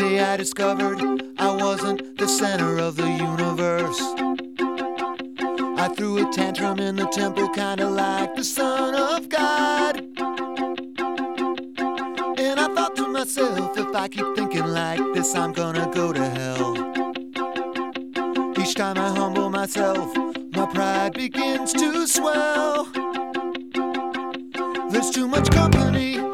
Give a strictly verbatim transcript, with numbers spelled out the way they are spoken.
day I discovered I wasn't the center of the universe. I threw a tantrum in the temple, kinda like the Son of God. And I thought to myself, if I keep thinking like this, I'm gonna go to hell. Each time I humble myself, my pride begins to swell. There's too much company